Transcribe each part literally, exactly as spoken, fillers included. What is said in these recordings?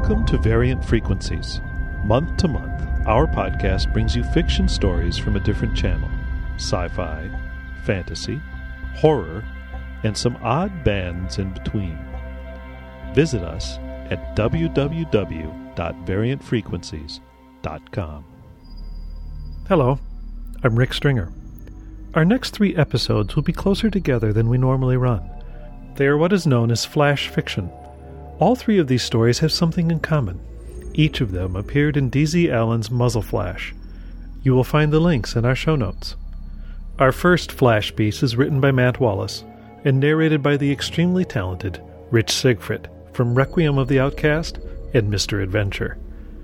Welcome to Variant Frequencies. Month to month, our podcast brings you fiction stories from a different channel. Sci-fi, fantasy, horror, and some odd bands in between. Visit us at w w w dot variant frequencies dot com. Hello, I'm Rick Stringer. Our next three episodes will be closer together than we normally run. They are what is known as flash fiction. All three of these stories have something in common. Each of them appeared in D Z Allen's Muzzle Flash. You will find the links in our show notes. Our first flash piece is written by Matt Wallace and narrated by the extremely talented Rich Siegfried from Requiem of the Outcast and Mister Adventure.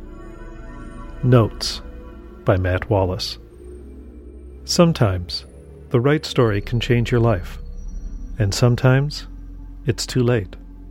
Notes by Matt Wallace. Sometimes the right story can change your life, and sometimes it's too late.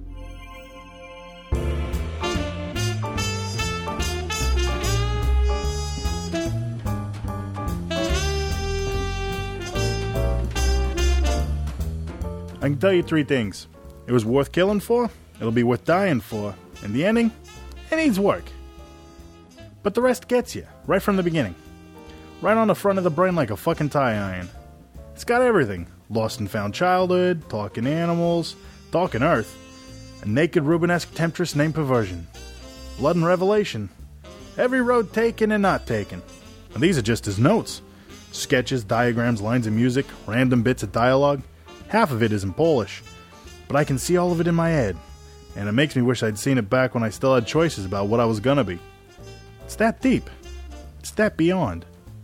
I can tell you three things. It was worth killing for, it'll be worth dying for, and the ending, it needs work. But the rest gets you, right from the beginning. Right on the front of the brain like a fucking tie iron. It's got everything. Lost and found childhood, talking animals, talking earth, a naked Rubenesque temptress named Perversion, blood and revelation, every road taken and not taken. And these are just his notes. Sketches, diagrams, lines of music, random bits of dialogue. Half of it is in Polish, but I can see all of it in my head, and it makes me wish I'd seen it back when I still had choices about what I was gonna be. It's that deep. It's that beyond.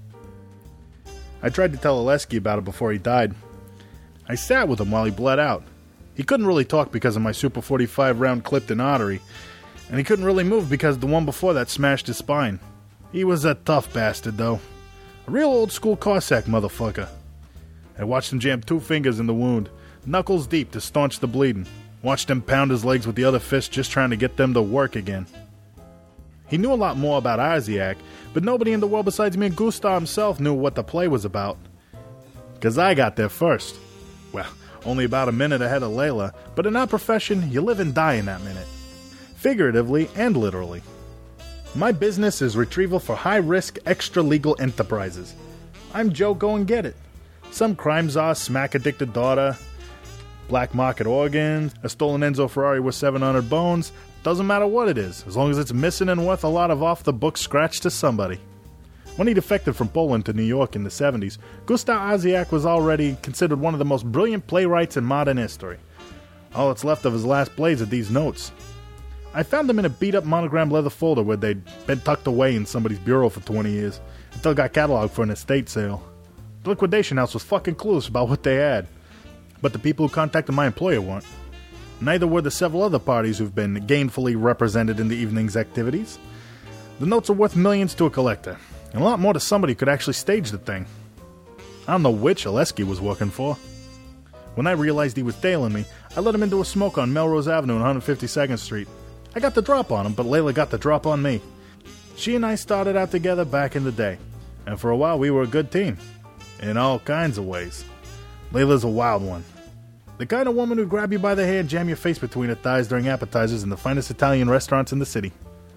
I tried to tell Oleski about it before he died. I sat with him while he bled out. He couldn't really talk because of my Super forty-five round clipped an artery, and he couldn't really move because the one before that smashed his spine. He was a tough bastard, though. A real old-school Cossack motherfucker. I watched him jam two fingers in the wound, knuckles deep to staunch the bleeding. Watched him pound his legs with the other fist just trying to get them to work again. He knew a lot more about Ozyak, but nobody in the world besides me and Gustav himself knew what the play was about. Because I got there first. Well, only about a minute ahead of Layla, but in our profession, you live and die in that minute. Figuratively and literally. My business is retrieval for high-risk, extra-legal enterprises. I'm Joe Go and Get It. Some crime czar, smack-addicted daughter, black market organs, a stolen Enzo Ferrari with seven hundred bones. Doesn't matter what it is, as long as it's missing and worth a lot of off-the-book scratch to somebody. When he defected from Poland to New York in the seventies, Gustav Ozyak was already considered one of the most brilliant playwrights in modern history. All that's left of his last plays are these notes. I found them in a beat-up monogram leather folder where they'd been tucked away in somebody's bureau for twenty years, until it got cataloged for an estate sale. The liquidation house was fucking clueless about what they had. But the people who contacted my employer weren't. Neither were the several other parties who've been gainfully represented in the evening's activities. The notes are worth millions to a collector, and a lot more to somebody who could actually stage the thing. I don't know which Oleski was working for. When I realized he was tailing me, I let him into a smoke on Melrose Avenue and one hundred fifty-second Street. I got the drop on him, but Layla got the drop on me. She and I started out together back in the day, and for a while we were a good team. In all kinds of ways. Layla's a wild one. The kind of woman who'd grab you by the hair and jam your face between her thighs during appetizers in the finest Italian restaurants in the city.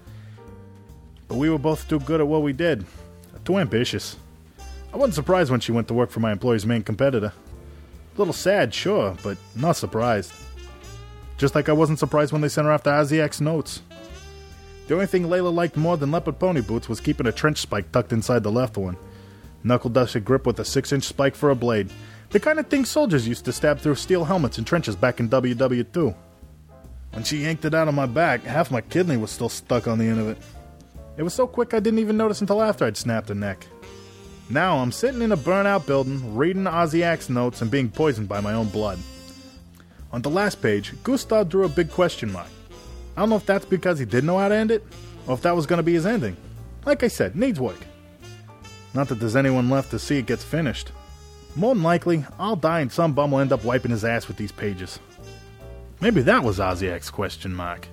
But we were both too good at what we did. Too ambitious. I wasn't surprised when she went to work for my employer's main competitor. A little sad, sure, but not surprised. Just like I wasn't surprised when they sent her after Ozyak's notes. The only thing Layla liked more than leopard pony boots was keeping a trench spike tucked inside the left one. Knuckle-dusted grip with a six-inch spike for a blade. The kind of thing soldiers used to stab through steel helmets in trenches back in W W two. When she yanked it out of my back, half my kidney was still stuck on the end of it. It was so quick I didn't even notice until after I'd snapped her neck. Now I'm sitting in a burnout building, reading Ozyak's notes and being poisoned by my own blood. On the last page, Gustav drew a big question mark. I don't know if that's because he didn't know how to end it, or if that was going to be his ending. Like I said, needs work. Not that there's anyone left to see it gets finished. More than likely, I'll die and some bum will end up wiping his ass with these pages. Maybe that was Ozyak's question mark.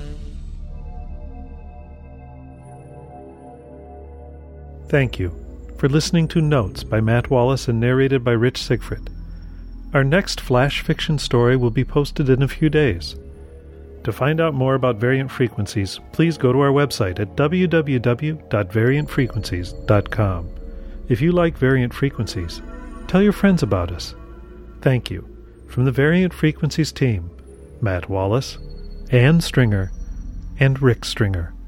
Thank you for listening to Notes by Matt Wallace and narrated by Rich Siegfried. Our next flash fiction story will be posted in a few days. To find out more about Variant Frequencies, please go to our website at w w w dot variant frequencies dot com. If you like Variant Frequencies, tell your friends about us. Thank you. From the Variant Frequencies team, Matt Wallace, Ann Stringer, and Rick Stringer.